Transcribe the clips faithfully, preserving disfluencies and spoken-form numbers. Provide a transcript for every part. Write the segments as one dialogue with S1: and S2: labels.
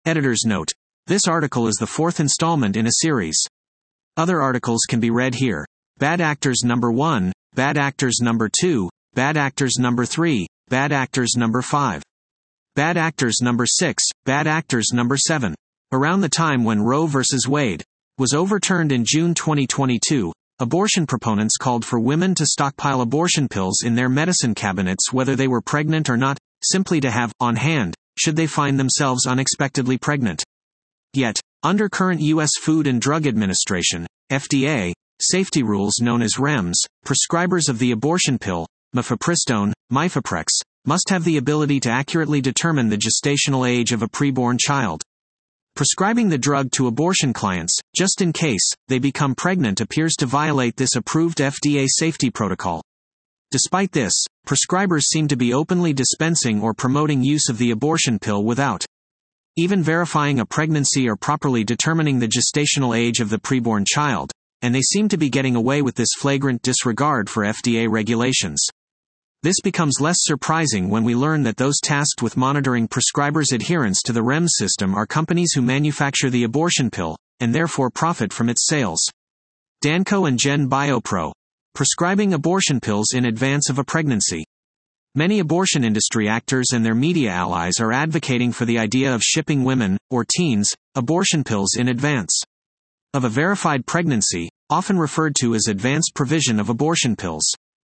S1: Editor's note. This article is the fourth installment in a series. Other articles can be read here. Bad Actors Number one, Bad Actors Number two, Bad Actors Number three, Bad Actors Number five. Bad Actors Number six, Bad Actors Number seven. Around the time when Roe versus Wade was overturned in June twenty twenty-two, abortion proponents called for women to stockpile abortion pills in their medicine cabinets whether they were pregnant or not, simply to have on hand, should they find themselves unexpectedly pregnant. Yet, under current U S Food and Drug Administration, F D A, safety rules known as R E M S, prescribers of the abortion pill, mifepristone, Mifeprex, must have the ability to accurately determine the gestational age of a preborn child. Prescribing the drug to abortion clients, just in case they become pregnant, appears to violate this approved F D A safety protocol. Despite this, prescribers seem to be openly dispensing or promoting use of the abortion pill without even verifying a pregnancy or properly determining the gestational age of the preborn child, and they seem to be getting away with this flagrant disregard for F D A regulations. This becomes less surprising when we learn that those tasked with monitoring prescribers' adherence to the R E M S system are companies who manufacture the abortion pill, and therefore profit from its sales. Danco and Gen Biopro. Prescribing abortion pills in advance of a pregnancy. Many abortion industry actors and their media allies are advocating for the idea of shipping women, or teens, abortion pills in advance of a verified pregnancy, often referred to as advanced provision of abortion pills.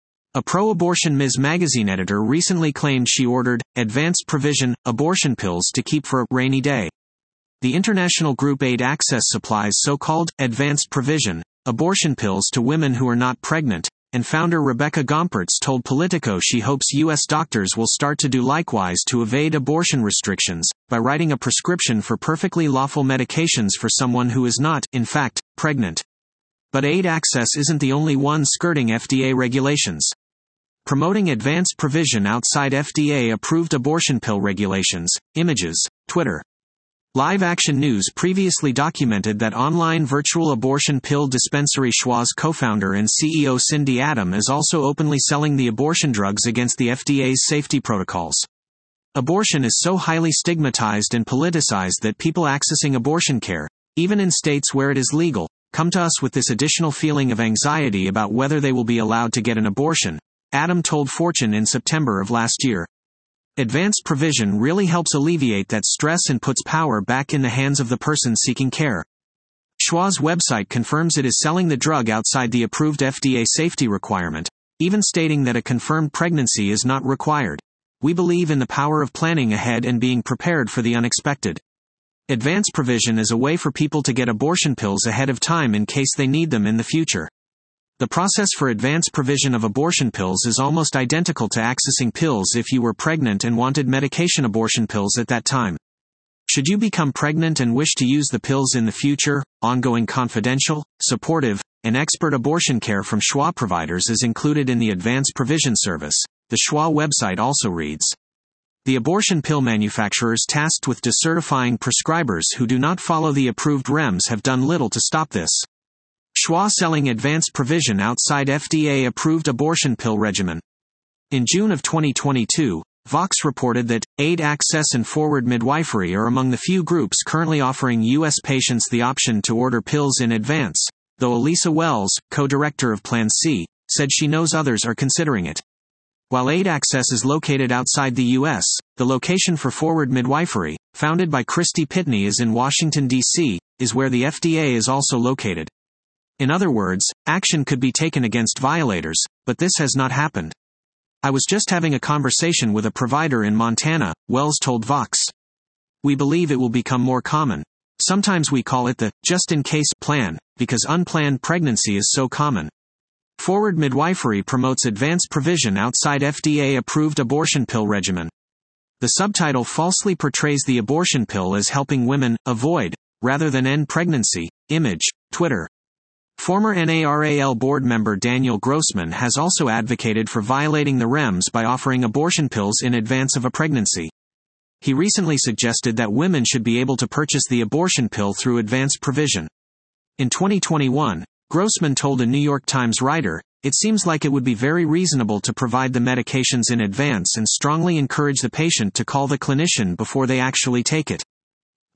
S1: A pro-abortion Miz Magazine editor recently claimed she ordered advanced provision abortion pills to keep for a rainy day. The international group Aid Access supplies so-called advanced provision abortion pills to women who are not pregnant, and founder Rebecca Gompertz told Politico she hopes U S doctors will start to do likewise to evade abortion restrictions, by writing a prescription for perfectly lawful medications for someone who is not, in fact, pregnant. But Aid Access isn't the only one skirting F D A regulations. Promoting advanced provision outside F D A-approved abortion pill regulations. Images, Twitter. Live Action News previously documented that online virtual abortion pill dispensary Schwa's co-founder and C E O Cindy Adam is also openly selling the abortion drugs against the F D A's safety protocols. Abortion is so highly stigmatized and politicized that people accessing abortion care, even in states where it is legal, come to us with this additional feeling of anxiety about whether they will be allowed to get an abortion, Adam told Fortune in September of last year. Advanced provision really helps alleviate that stress and puts power back in the hands of the person seeking care. Schwa's website confirms it is selling the drug outside the approved F D A safety requirement, even stating that a confirmed pregnancy is not required. We believe in the power of planning ahead and being prepared for the unexpected. Advanced provision is a way for people to get abortion pills ahead of time in case they need them in the future. The process for advanced provision of abortion pills is almost identical to accessing pills if you were pregnant and wanted medication abortion pills at that time. Should you become pregnant and wish to use the pills in the future, ongoing confidential, supportive, and expert abortion care from Schwa providers is included in the Advanced Provision Service, the Schwa website also reads. The abortion pill manufacturers tasked with decertifying prescribers who do not follow the approved R E M S have done little to stop this. Schwa selling advanced provision outside F D A-approved abortion pill regimen. In June of twenty twenty-two, Vox reported that Aid Access and Forward Midwifery are among the few groups currently offering U S patients the option to order pills in advance, though Elisa Wells, co-director of Plan C, said she knows others are considering it. While Aid Access is located outside the U S, the location for Forward Midwifery, founded by Christy Pitney, is in Washington, D C, is where the F D A is also located. In other words, action could be taken against violators, but this has not happened. I was just having a conversation with a provider in Montana, Wells told Vox. We believe it will become more common. Sometimes we call it the just-in-case plan, because unplanned pregnancy is so common. Forward Midwifery promotes advanced provision outside F D A-approved abortion pill regimen. The subtitle falsely portrays the abortion pill as helping women avoid, rather than end pregnancy. Image, Twitter. Former NARAL board member Daniel Grossman has also advocated for violating the R E M S by offering abortion pills in advance of a pregnancy. He recently suggested that women should be able to purchase the abortion pill through advanced provision. In twenty twenty-one, Grossman told a New York Times writer, "It seems like it would be very reasonable to provide the medications in advance and strongly encourage the patient to call the clinician before they actually take it."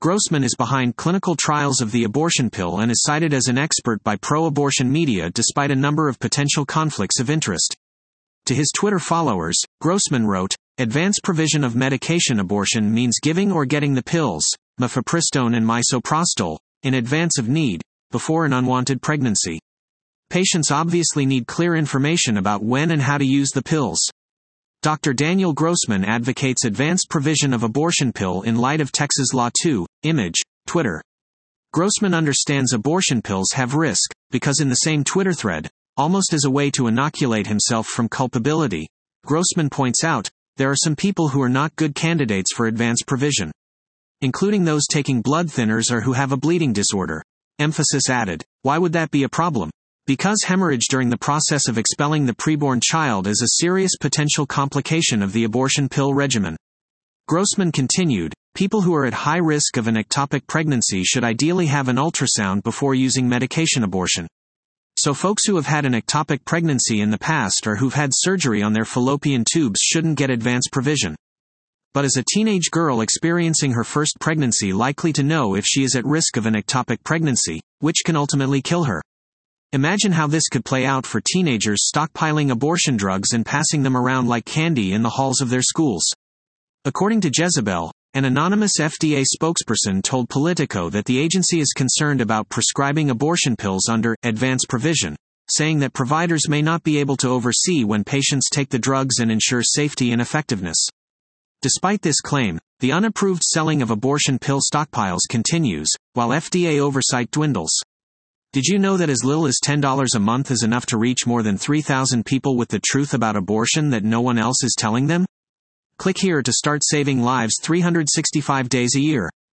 S1: Grossman is behind clinical trials of the abortion pill and is cited as an expert by pro-abortion media despite a number of potential conflicts of interest. To his Twitter followers, Grossman wrote, "Advance provision of medication abortion means giving or getting the pills, mifepristone and misoprostol, in advance of need, before an unwanted pregnancy. Patients obviously need clear information about when and how to use the pills." Doctor Daniel Grossman advocates advanced provision of abortion pill in light of Texas Law two, Image, Twitter. Grossman understands abortion pills have risk, because in the same Twitter thread, almost as a way to inoculate himself from culpability, Grossman points out, there are some people who are not good candidates for advance provision, including those taking blood thinners or who have a bleeding disorder. Emphasis added. Why would that be a problem? Because hemorrhage during the process of expelling the preborn child is a serious potential complication of the abortion pill regimen. Grossman continued, people who are at high risk of an ectopic pregnancy should ideally have an ultrasound before using medication abortion. So folks who have had an ectopic pregnancy in the past or who've had surgery on their fallopian tubes shouldn't get advance provision. But is a teenage girl experiencing her first pregnancy likely to know if she is at risk of an ectopic pregnancy, which can ultimately kill her? Imagine how this could play out for teenagers stockpiling abortion drugs and passing them around like candy in the halls of their schools. According to Jezebel, an anonymous F D A spokesperson told Politico that the agency is concerned about prescribing abortion pills under advance provision, saying that providers may not be able to oversee when patients take the drugs and ensure safety and effectiveness. Despite this claim, the unapproved selling of abortion pill stockpiles continues, while F D A oversight dwindles. Did you know that as little as ten dollars a month is enough to reach more than three thousand people with the truth about abortion that no one else is telling them? Click here to start saving lives three hundred sixty-five days a year.